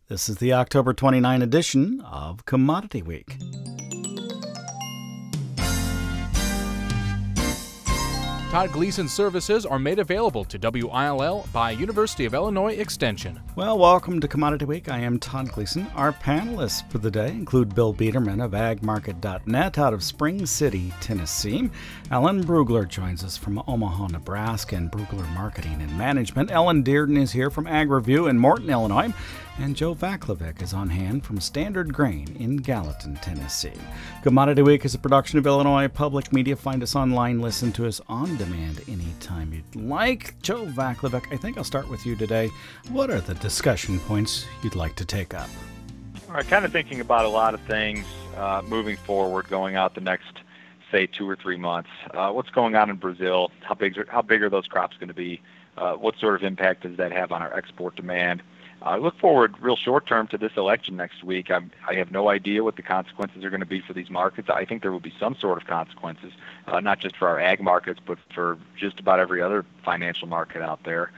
This is the October 29 edition of Commodity Week. Todd Gleason services are made available to WILL by University of Illinois Extension. Well, welcome to Commodity Week. I am Todd Gleason. Our panelists for the day include Bill Biederman of agmarket.net out of Spring City, Tennessee. Ellen Brugler joins us from Omaha, Nebraska, and Brugler Marketing and Management. Ellen Dearden is here from AgReview in Morton, Illinois. And Joe Vaclavic is on hand from Standard Grain in Gallatin, Tennessee. Commodity Week is a production of Illinois Public Media. Find us online, listen to us on demand anytime you'd like. Joe Vaclavic, I think I'll start with you today. What are the discussion points you'd like to take up? All right, kind of thinking about a lot of things moving forward, going out the next, say, 2 or 3 months. What's going on in Brazil? How big are those crops going to be? What sort of impact does that have on our export demand? I look forward real short term to this election next week. I have no idea what the consequences are going to be for these markets. I think there will be some sort of consequences, not just for our ag markets, but for just about every other financial market out there.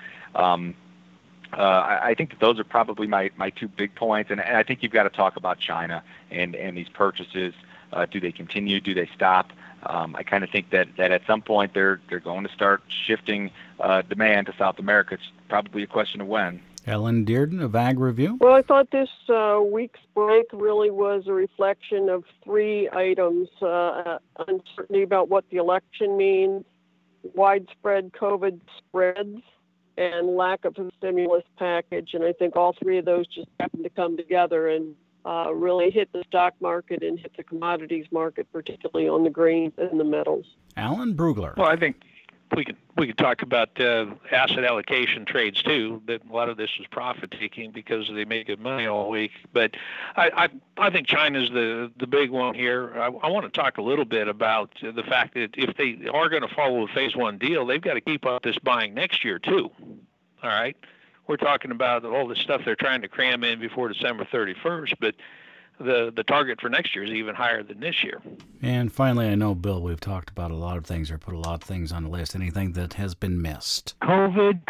I think that those are probably my 2 big points. And I think you've got to talk about China and these purchases. Do they continue? Do they stop? I kind of think that at some point they're going to start shifting demand to South America. It's probably a question of when. Ellen Dearden of AgReview. Well, I thought this week's break really was a reflection of 3 items. Uncertainty about what the election means, widespread COVID spreads, and lack of a stimulus package. And I think all 3 of those just happened to come together and really hit the stock market and hit the commodities market, particularly on the grains and the metals. Alan Brugler. Well, I think we could talk about asset allocation trades too. That a lot of this was profit taking because they make good money all week. But I think China's the big one here. I want to talk a little bit about the fact that if they are going to follow the phase 1 deal, they've got to keep up this buying next year too. All right, we're talking about all the stuff they're trying to cram in before December 31st, but the target for next year is even higher than this year. And finally, I know, Bill, we've talked about a lot of things or put a lot of things on the list. Anything that has been missed? COVID.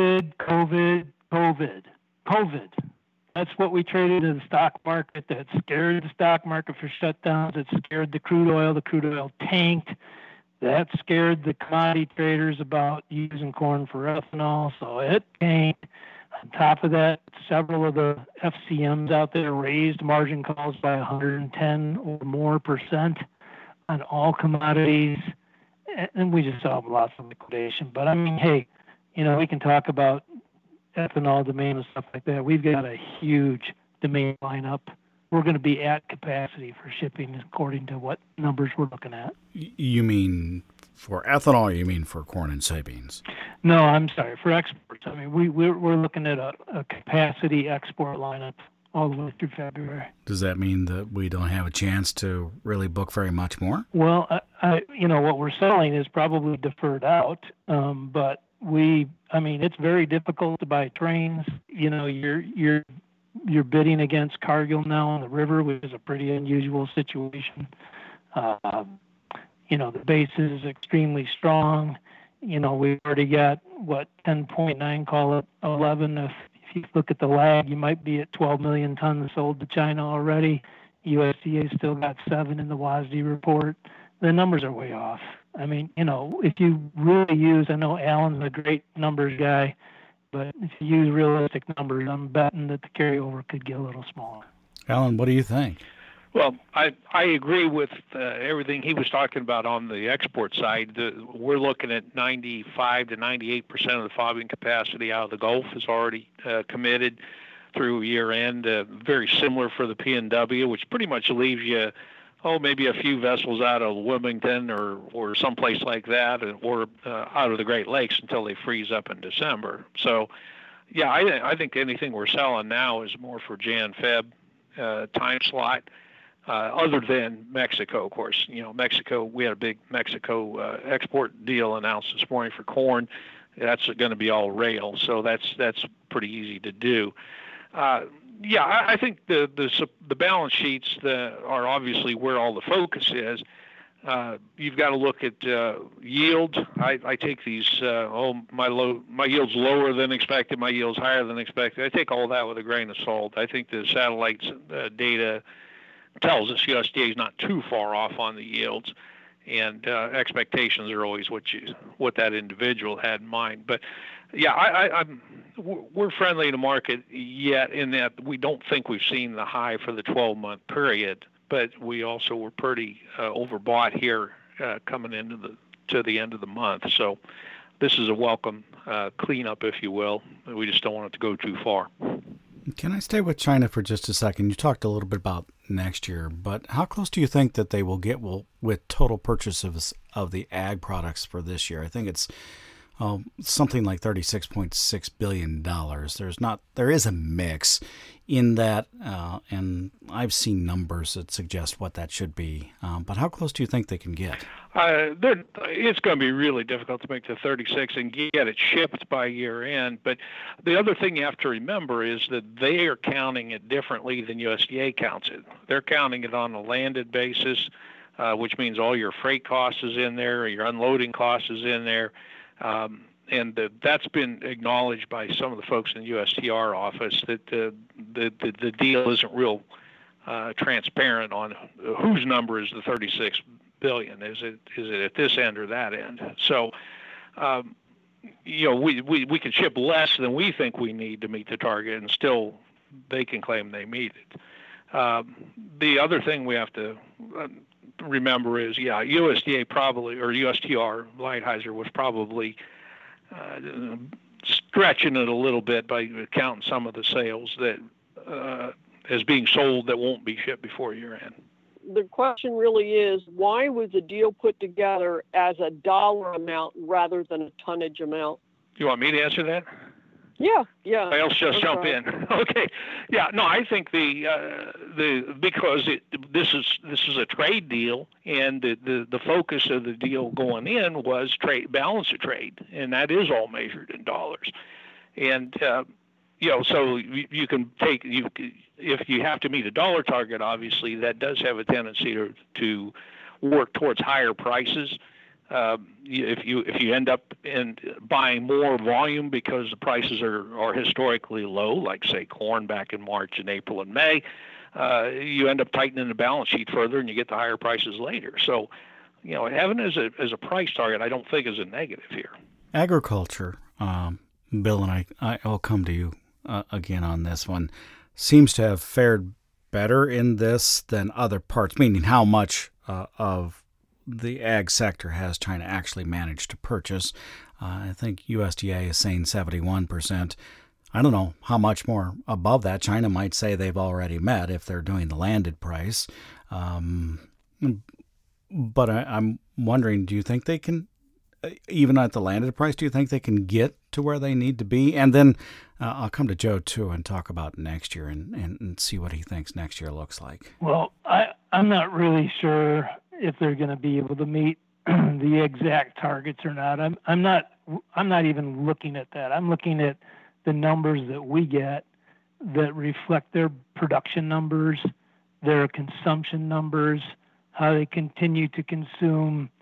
That's what we traded in the stock market. That scared the stock market for shutdowns. It scared the crude oil. The crude oil tanked. That scared the commodity traders about using corn for ethanol. So it tanked. On top of that, several of the FCMs out there raised margin calls by 110 or more percent on all commodities, and we just saw lots of liquidation. But I mean, hey, we can talk about ethanol demand and stuff like that. We've got a huge demand lineup. We're going to be at capacity for shipping according to what numbers we're looking at. You mean for ethanol, or you mean for corn and soybeans? No, I'm sorry, for exports. I mean, we're looking at a capacity export lineup all the way through February. Does that mean that we don't have a chance to really book very much more? Well, what we're selling is probably deferred out, but it's very difficult to buy trains. You're bidding against Cargill now on the river, which is a pretty unusual situation. The basis is extremely strong. We've already got, 10.9, call it 11. If you look at the lag, you might be at 12 million tons sold to China already. USDA still got 7 in the WASDE report. The numbers are way off. I mean, if you really use, I know Alan's a great numbers guy, but if you use realistic numbers, I'm betting that the carryover could get a little smaller. Alan, what do you think? Well, I agree with everything he was talking about on the export side. We're looking at 95 to 98% of the fobbing capacity out of the Gulf is already committed through year end. Very similar for the PNW, which pretty much leaves you, maybe a few vessels out of Wilmington or someplace like that, or out of the Great Lakes until they freeze up in December. So, yeah, I think anything we're selling now is more for Jan-Feb time slot. Other than Mexico, of course. Mexico, we had a big Mexico export deal announced this morning for corn. That's going to be all rail, so that's pretty easy to do. I think the balance sheets are obviously where all the focus is. You've got to look at yield. I take these. My yield's lower than expected. My yield's higher than expected. I take all that with a grain of salt. I think the satellite data tells us USDA is not too far off on the yields, and expectations are always what that individual had in mind. But yeah, we're friendly to market yet in that we don't think we've seen the high for the 12-month period, but we also were pretty overbought here coming into the end of the month. So this is a welcome cleanup, if you will. We just don't want it to go too far. Can I stay with China for just a second? You talked a little bit about next year, but how close do you think that they will get with total purchases of the ag products for this year? I think it's something like $36.6 billion. There is a mix in that, and I've seen numbers that suggest what that should be. But how close do you think they can get? It's going to be really difficult to make the 36 and get it shipped by year end. But the other thing you have to remember is that they are counting it differently than USDA counts it. They're counting it on a landed basis, which means all your freight costs is in there, or your unloading costs is in there. And that's been acknowledged by some of the folks in the USTR office that the deal isn't real transparent on whose number is the 36 billion. Is it at this end or that end? So, we can ship less than we think we need to meet the target, and still they can claim they meet it. The other thing we have to remember is, USDA probably, or USTR, Lighthizer was probably stretching it a little bit by counting some of the sales that as being sold that won't be shipped before year end. The question really is, why was the deal put together as a dollar amount rather than a tonnage amount? You want me to answer that? Yeah. I'll just jump in. Okay. Yeah. No, I think because this is a trade deal, and the focus of the deal going in was balance of trade, and that is all measured in dollars. And so you can take if you have to meet a dollar target, obviously that does have a tendency to work towards higher prices. If you end up in buying more volume because the prices are historically low, like say corn back in March and April and May, you end up tightening the balance sheet further, and you get the higher prices later. So, having as a price target, I don't think is a negative here. Agriculture, Bill, and I'll come to you again on this one, seems to have fared better in this than other parts, meaning how much of the ag sector has China actually managed to purchase. I think USDA is saying 71%. I don't know how much more above that China might say they've already met if they're doing the landed price. But I'm wondering, do you think they can, even at the landed price, do you think they can get to where they need to be? And then I'll come to Joe, too, and talk about next year and see what he thinks next year looks like. Well, I'm not really sure if they're going to be able to meet the exact targets or not. I'm not even looking at that. I'm looking at the numbers that we get that reflect their production numbers, their consumption numbers, how they continue to consume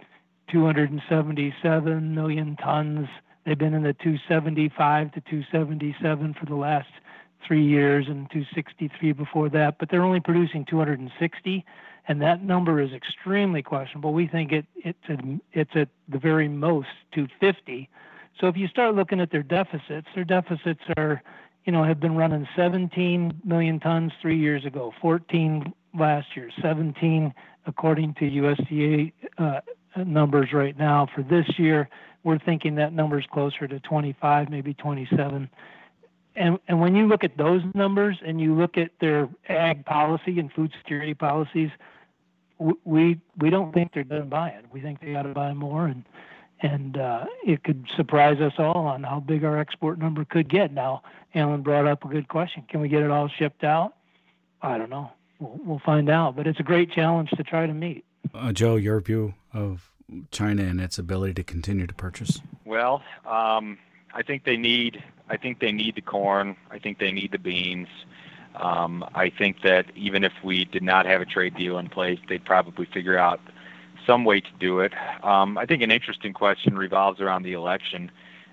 277 million tons. They've been in the 275 to 277 for the last 3 years, and 263 before that, but they're only producing 260, and that number is extremely questionable. We think it's at the very most 250. So if you start looking at their deficits are, have been running 17 million tons 3 years ago, 14 last year, 17 according to USDA numbers right now. For this year, we're thinking that number's closer to 25, maybe 27. And when you look at those numbers and you look at their ag policy and food security policies, we don't think they're done buying. We think they got to buy more, and it could surprise us all on how big our export number could get. Now, Alan brought up a good question. Can we get it all shipped out? I don't know. We'll find out, but it's a great challenge to try to meet. Joe, your view of China and its ability to continue to purchase? Well, I think they need the corn. I think they need the beans. I think that even if we did not have a trade deal in place, they'd probably figure out some way to do it. I think an interesting question revolves around the election.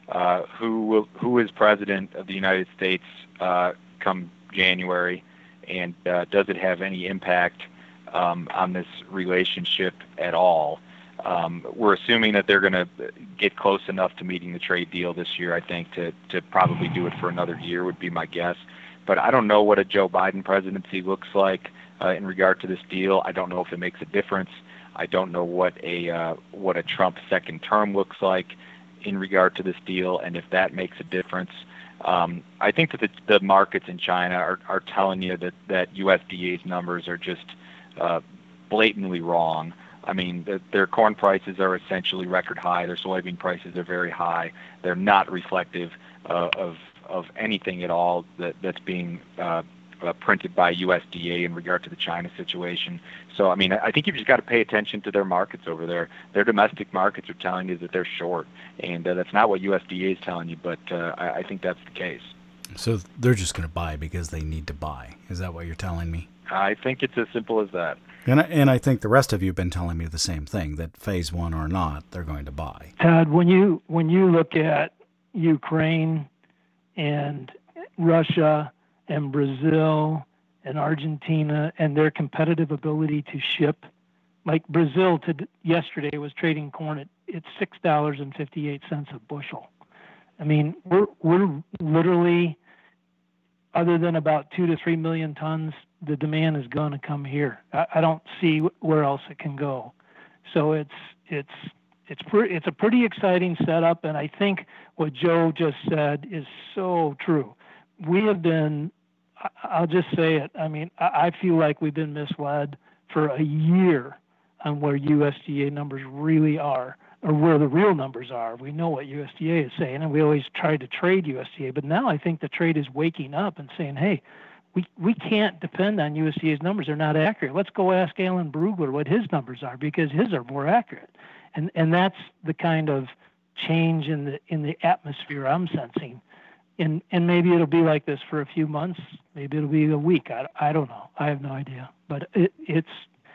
Who is president of the United States come January, and does it have any impact on this relationship at all? We're assuming that they're going to get close enough to meeting the trade deal this year, I think, to probably do it for another year would be my guess. But I don't know what a Joe Biden presidency looks like in regard to this deal. I don't know if it makes a difference. I don't know what a Trump second term looks like in regard to this deal, and if that makes a difference. I think that the markets in China are telling you that USDA's numbers are just blatantly wrong. I mean, their corn prices are essentially record high. Their soybean prices are very high. They're not reflective of anything at all that's being printed by USDA in regard to the China situation. So, I mean, I think you've just got to pay attention to their markets over there. Their domestic markets are telling you that they're short, and that's not what USDA is telling you, but I think that's the case. So they're just going to buy because they need to buy. Is that what you're telling me? I think it's as simple as that. And I think the rest of you have been telling me the same thing, that phase one or not, they're going to buy. Todd, when you look at Ukraine and Russia and Brazil and Argentina and their competitive ability to ship, like Brazil yesterday was trading corn at $6.58 a bushel. I mean, we're literally, other than about 2 to 3 million tons, the demand is going to come here. I don't see where else it can go. So it's a pretty exciting setup, and I think what Joe just said is so true. We have been, I'll just say it, I mean, I feel like we've been misled for a year on where USDA numbers really are, or where the real numbers are. We know what USDA is saying, and we always try to trade USDA, but now I think the trade is waking up and saying, hey, we can't depend on USDA's numbers. They're not accurate. Let's go ask Alan Brugler what his numbers are, because his are more accurate. And that's the kind of change in the atmosphere I'm sensing. And maybe it'll be like this for a few months. Maybe it'll be a week. I don't know. I have no idea. But it's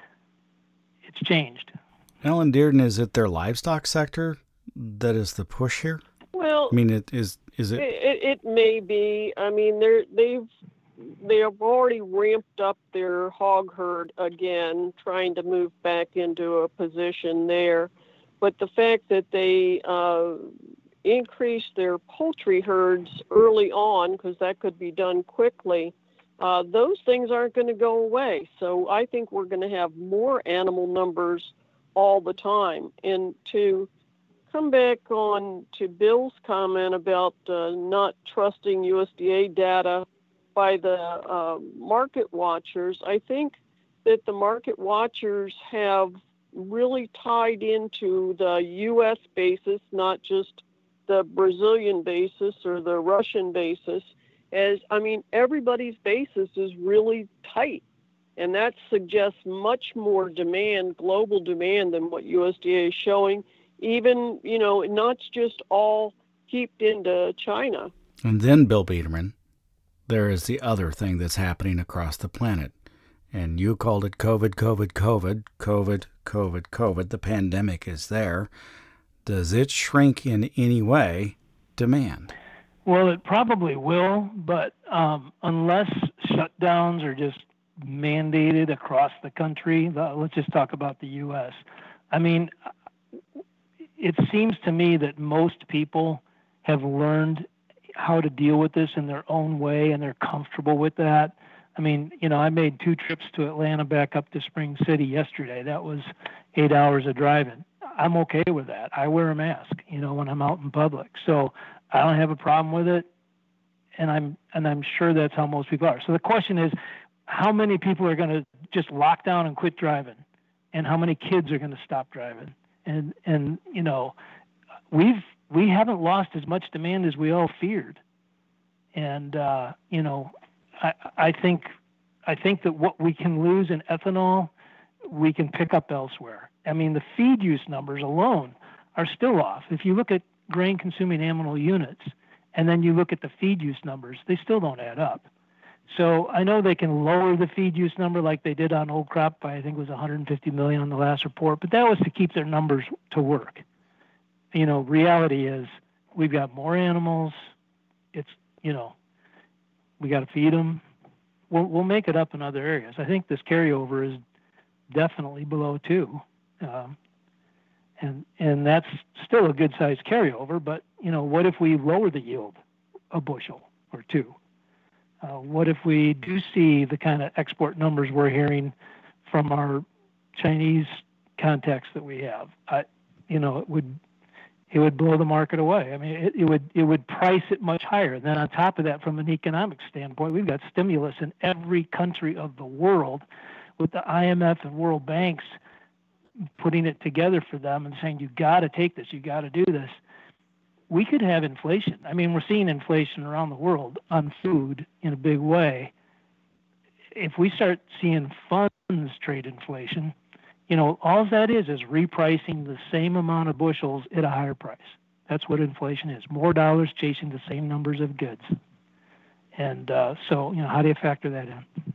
changed. Alan Dearden, is it their livestock sector that is the push here? Well, I mean, is it? It may be. I mean, they have already ramped up their hog herd again, trying to move back into a position there. But the fact that they increased their poultry herds early on, because that could be done quickly, those things aren't going to go away. So I think we're going to have more animal numbers all the time. And to come back on to Bill's comment about not trusting USDA data by the market watchers, I think that the market watchers have really tied into the U.S. basis, not just the Brazilian basis or the Russian basis. Everybody's basis is really tight, and that suggests much more demand, global demand, than what USDA is showing, even, not just all heaped into China. And then, Bill Biederman, there is the other thing that's happening across the planet. And you called it COVID. The pandemic is there. Does it shrink in any way demand? Well, it probably will, but unless shutdowns are just mandated across the country, let's just talk about the U.S. I mean, it seems to me that most people have learned how to deal with this in their own way, and they're comfortable with that. I mean, I made 2 trips to Atlanta back up to Spring City yesterday. That was 8 hours of driving. I'm okay with that. I wear a mask, when I'm out in public. So I don't have a problem with it. And I'm sure that's how most people are. So the question is, how many people are going to just lock down and quit driving? And how many kids are going to stop driving? And we haven't lost as much demand as we all feared. And, I think that what we can lose in ethanol, we can pick up elsewhere. I mean, the feed use numbers alone are still off. If you look at grain-consuming animal units, and then you look at the feed use numbers, they still don't add up. So I know they can lower the feed use number like they did on old crop by, I think it was 150 million on the last report, but that was to keep their numbers to work. Reality is we've got more animals. It's, we got to feed them. We'll make it up in other areas. I think this carryover is definitely below 2. And that's still a good sized carryover, but what if we lower the yield a bushel or 2? What if we do see the kind of export numbers we're hearing from our Chinese contacts that we have? It would blow the market away. I mean, it would price it much higher. And then on top of that, from an economic standpoint, we've got stimulus in every country of the world, with the IMF and World Banks putting it together for them and saying, you got to take this, you got to do this. We could have inflation. I mean, we're seeing inflation around the world on food in a big way. If we start seeing funds trade inflation, all that is repricing the same amount of bushels at a higher price. That's what inflation is. More dollars chasing the same numbers of goods. And so, how do you factor that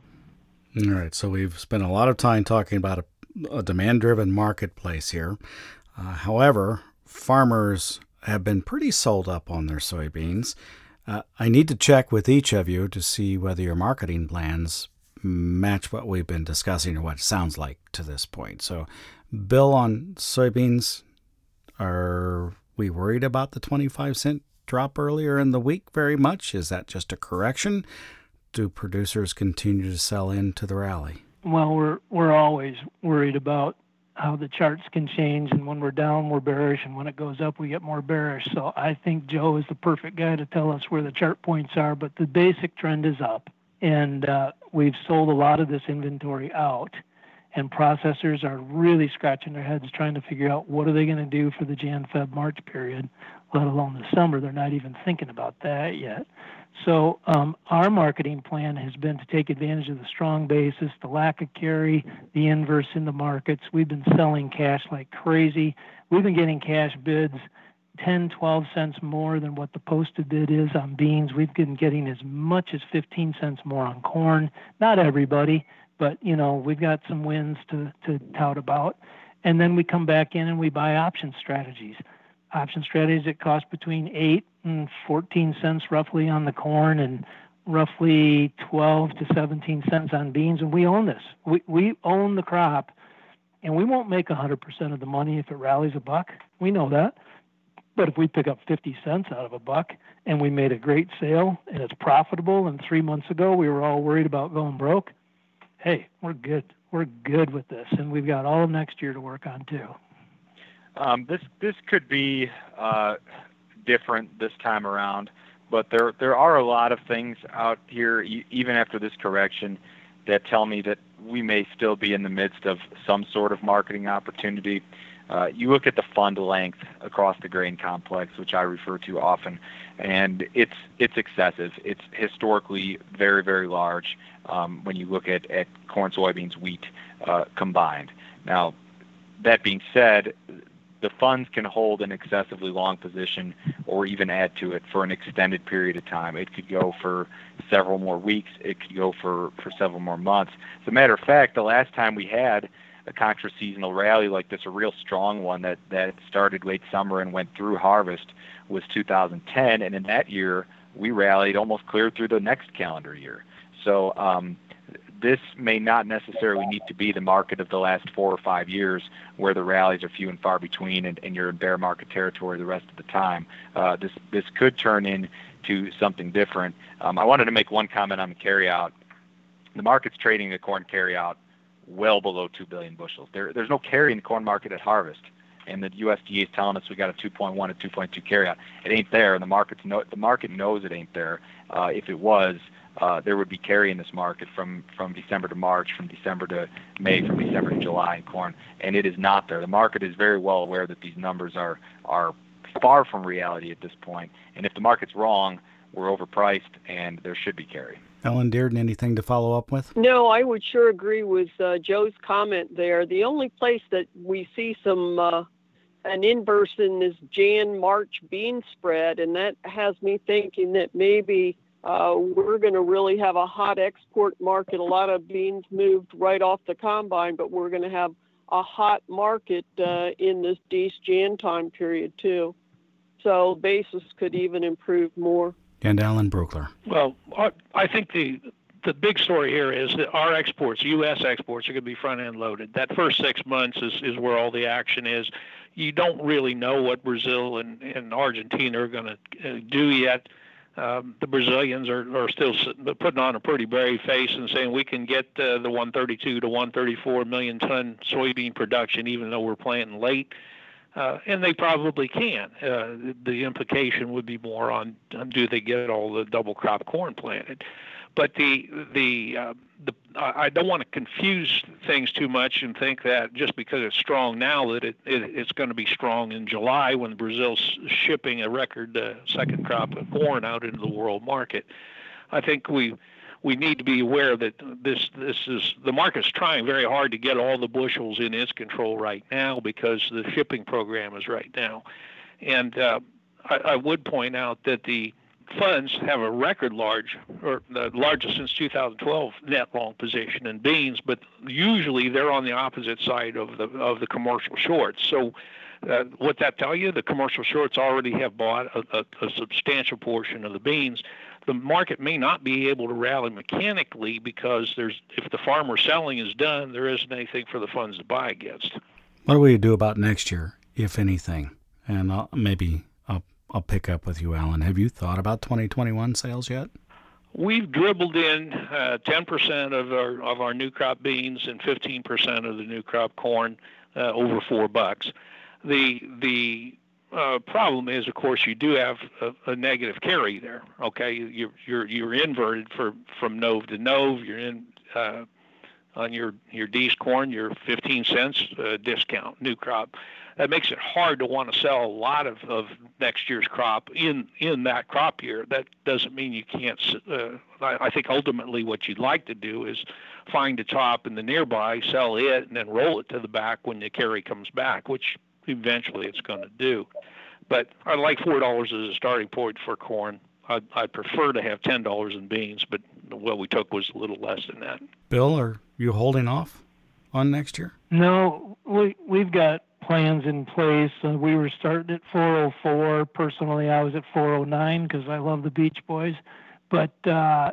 in? All right. So we've spent a lot of time talking about a demand-driven marketplace here. However, farmers have been pretty sold up on their soybeans. I need to check with each of you to see whether your marketing plans match what we've been discussing or what it sounds like to this point. So, Bill, on soybeans, are we worried about the 25-cent drop earlier in the week very much? Is that just a correction? Do producers continue to sell into the rally? Well, we're always worried about how the charts can change, and when we're down, we're bearish, and when it goes up, we get more bearish. So I think Joe is the perfect guy to tell us where the chart points are, but the basic trend is up, and we've sold a lot of this inventory out, and processors are really scratching their heads trying to figure out what are they going to do for the Jan, Feb, March period, let alone the summer. They're not even thinking about that yet. So our marketing plan has been to take advantage of the strong basis, the lack of carry, the inverse in the markets. We've been selling cash like crazy. We've been getting cash bids 10, 12 cents more than what the posted bid is on beans. We've been getting as much as 15 cents more on corn. Not everybody, but, we've got some wins to tout about. And then we come back in and we buy option strategies. Option strategies that cost between 8 and 14 cents roughly on the corn and roughly 12 to 17 cents on beans. And we own this. We own the crop, and we won't make 100% of the money if it rallies a buck. We know that. But if we pick up 50 cents out of a buck and we made a great sale and it's profitable, and 3 months ago we were all worried about going broke, hey, we're good. We're good with this. And we've got all of next year to work on too. This could be different this time around, but there are a lot of things out here, even after this correction, that tell me that we may still be in the midst of some sort of marketing opportunity. You look at the fund length across the grain complex, which I refer to often, and it's excessive. It's historically very, very large when you look at corn, soybeans, wheat combined. Now, that being said, the funds can hold an excessively long position or even add to it for an extended period of time. It could go for several more weeks. It could go for several more months. As a matter of fact, the last time we had a contra-seasonal rally like this, a real strong one that started late summer and went through harvest, was 2010. And in that year, we rallied almost clear through the next calendar year. So this may not necessarily need to be the market of the last 4 or 5 years where the rallies are few and far between and you're in bear market territory the rest of the time. This could turn into something different. I wanted to make one comment on the carryout. The market's trading the corn carryout well below 2 billion bushels. There's no carry in the corn market at harvest, and the USDA is telling us we got a 2.1 to 2.2 carryout. It ain't there, and the market knows it ain't there. If it was, there would be carry in this market from December to March, from December to May, from December to July in corn, and it is not there. The market is very well aware that these numbers are far from reality at this point, and if the market's wrong, we're overpriced, and there should be carry. Ellen Dearden, anything to follow up with? No, I would sure agree with Joe's comment there. The only place that we see an inverse in this Jan-March bean spread, and that has me thinking that maybe we're going to really have a hot export market. A lot of beans moved right off the combine, but we're going to have a hot market in this Jan time period too. So basis could even improve more. And Alan Brugler. Well, I think the big story here is that our exports, U.S. exports, are going to be front-end loaded. That first 6 months is where all the action is. You don't really know what Brazil and Argentina are going to do yet. The Brazilians are still putting on a pretty brave face and saying we can get the 132 to 134 million ton soybean production even though we're planting late. And they probably can. The implication would be more on do they get all the double crop corn planted. But I don't want to confuse things too much and think that just because it's strong now that it's going to be strong in July when Brazil's shipping a record second crop of corn out into the world market. I think we need to be aware that this is the market's trying very hard to get all the bushels in its control right now because the shipping program is right now. And I would point out that the funds have a record large, or the largest since 2012, net long position in beans, but usually they're on the opposite side of the commercial shorts. So what that tell you? The commercial shorts already have bought a substantial portion of the beans. The market may not be able to rally mechanically because if the farmer selling is done, there isn't anything for the funds to buy against. What will you do about next year, if anything? And I'll pick up with you, Alan. Have you thought about 2021 sales yet? We've dribbled in 10% of our new crop beans and 15% of the new crop corn over $4. The problem is, of course, you do have a negative carry there. Okay, you're inverted from nove to nove. You're in on your D's corn, your 15 cents discount new crop. That makes it hard to want to sell a lot of next year's crop in that crop year. That doesn't mean you can't. I think ultimately what you'd like to do is find a top in the nearby, sell it, and then roll it to the back when the carry comes back, which eventually it's going to do. But I like $4 as a starting point for corn. I'd prefer to have $10 in beans, but what we took was a little less than that. Bill, are you holding off on next year? No, we've got plans in place. We were starting at 404. Personally, I was at 409 because I love the Beach Boys. But the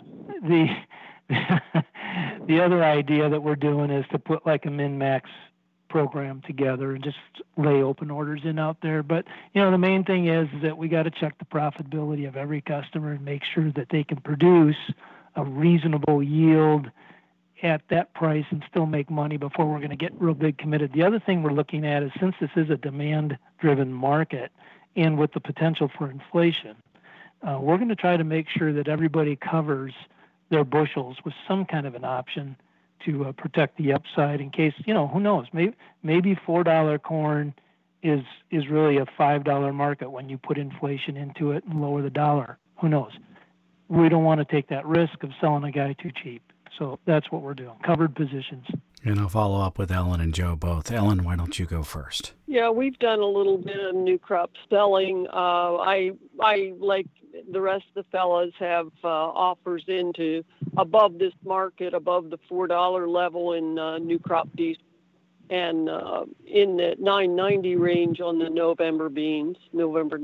other idea that we're doing is to put like a min-max program together and just lay open orders in out there. But, the main thing is that we got to check the profitability of every customer and make sure that they can produce a reasonable yield at that price and still make money before we're going to get real big committed. The other thing we're looking at is, since this is a demand-driven market and with the potential for inflation, we're going to try to make sure that everybody covers their bushels with some kind of an option to protect the upside in case, who knows, maybe $4 corn is really a $5 market when you put inflation into it and lower the dollar. Who knows? We don't want to take that risk of selling a guy too cheap. So that's what we're doing, covered positions. And I'll follow up with Ellen and Joe both. Ellen, why don't you go first? Yeah, we've done a little bit of new crop selling. I like the rest of the fellas, have offers into above this market, above the $4 level in new crop diesel, and in the $9.90 range on the November beans, November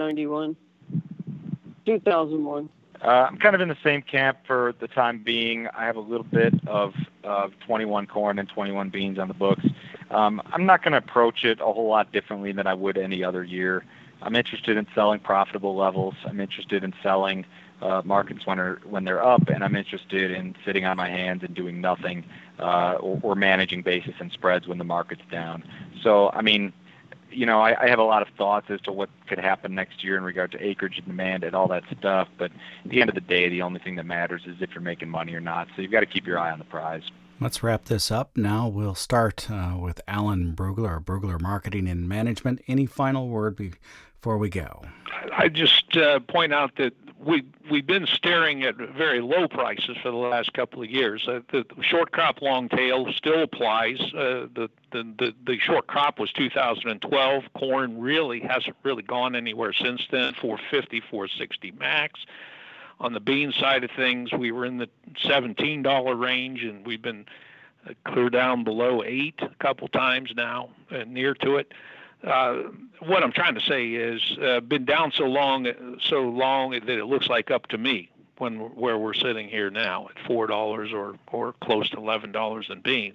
2001. I'm kind of in the same camp for the time being. I have a little bit of 21 corn and 21 beans on the books. I'm not going to approach it a whole lot differently than I would any other year. I'm interested in selling profitable levels. I'm interested in selling markets when they're up, and I'm interested in sitting on my hands and doing nothing or managing basis and spreads when the market's down. So, I mean, I have a lot of thoughts as to what could happen next year in regard to acreage and demand and all that stuff. But at the end of the day, the only thing that matters is if you're making money or not. So you've got to keep your eye on the prize. Let's wrap this up. Now we'll start with Alan Brugler, Brugler Marketing and Management. Any final word before we go? I just point out that we've been staring at very low prices for the last couple of years. The short crop long tail still applies. The short crop was 2012. Corn really hasn't gone anywhere since then. 450, 460 max. On the bean side of things, we were in the $17 range, and we've been clear down below $8 a couple times now, near to it. What I'm trying to say is, been down so long that it looks like up to me where we're sitting here now at $4 or close to $11 in beans.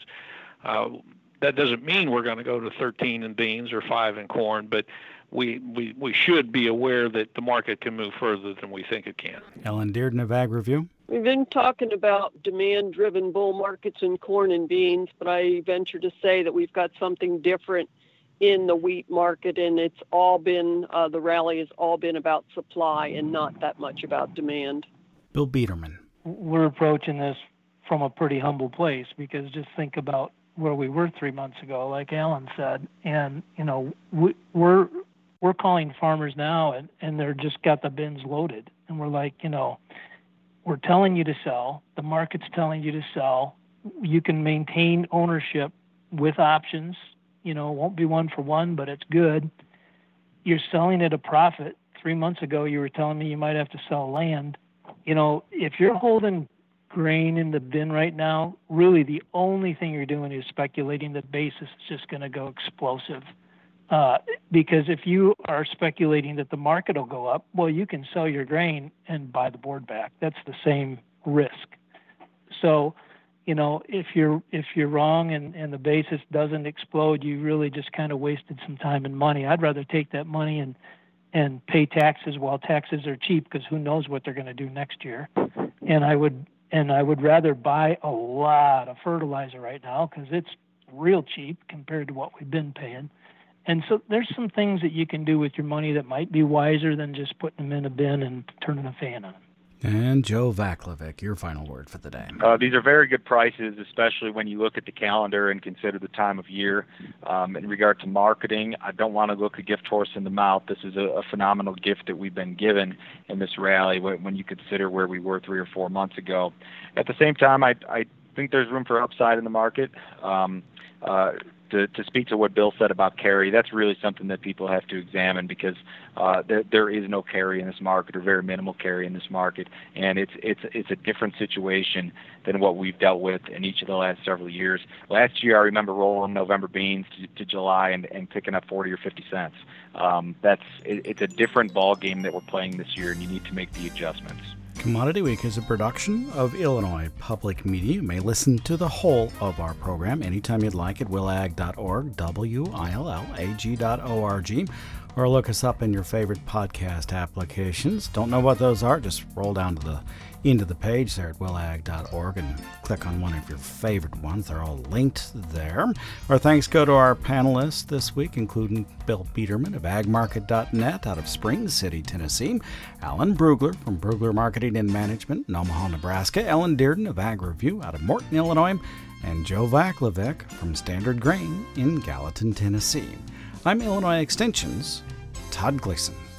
That doesn't mean we're going to go to 13 in beans or 5 in corn, but we should be aware that the market can move further than we think it can. Ellen Dearden of Ag Review. We've been talking about demand-driven bull markets in corn and beans, but I venture to say that we've got something different in the wheat market, and it's all been, the rally has all been about supply and not that much about demand. Bill Biederman. We're approaching this from a pretty humble place, because just think about where we were 3 months ago, like Alan said, and we're calling farmers now, and they're just got the bins loaded, and we're like, we're telling you to sell, the market's telling you to sell, you can maintain ownership with options, it won't be 1-for-1, but it's good. You're selling at a profit. 3 months ago, you were telling me you might have to sell land. If you're holding grain in the bin right now, really the only thing you're doing is speculating that basis is just going to go explosive. Because if you are speculating that the market will go up, well, you can sell your grain and buy the board back. That's the same risk. So, if you're wrong and the basis doesn't explode, you really just kind of wasted some time and money. I'd rather take that money and pay taxes while taxes are cheap, because who knows what they're going to do next year. And I would rather buy a lot of fertilizer right now, because it's real cheap compared to what we've been paying. And so there's some things that you can do with your money that might be wiser than just putting them in a bin and turning a fan on. And Joe Vaclavic, your final word for the day. These are very good prices, especially when you look at the calendar and consider the time of year. In regard to marketing, I don't want to look a gift horse in the mouth. This is a phenomenal gift that we've been given in this rally when you consider where we were 3 or 4 months ago. At the same time, I think there's room for upside in the market. To speak to what Bill said about carry, that's really something that people have to examine, because there is no carry in this market, or very minimal carry in this market, and it's a different situation than what we've dealt with in each of the last several years. Last year, I remember rolling November beans to July and picking up 40 or 50 cents. It's a different ball game that we're playing this year, and you need to make the adjustments. Commodity Week is a production of Illinois Public Media. You may listen to the whole of our program anytime you'd like at willag.org, willag.org, or look us up in your favorite podcast applications. Don't know what those are? Just roll down to the end of the page there at willag.org and click on one of your favorite ones. They're all linked there. Our thanks go to our panelists this week, including Bill Biederman of agmarket.net out of Spring City, Tennessee, Alan Brugler from Brugler Marketing and Management in Omaha, Nebraska, Ellen Dearden of Ag Review out of Morton, Illinois, and Joe Vaclavic from Standard Grain in Gallatin, Tennessee. I'm Illinois Extension's Todd Gleason.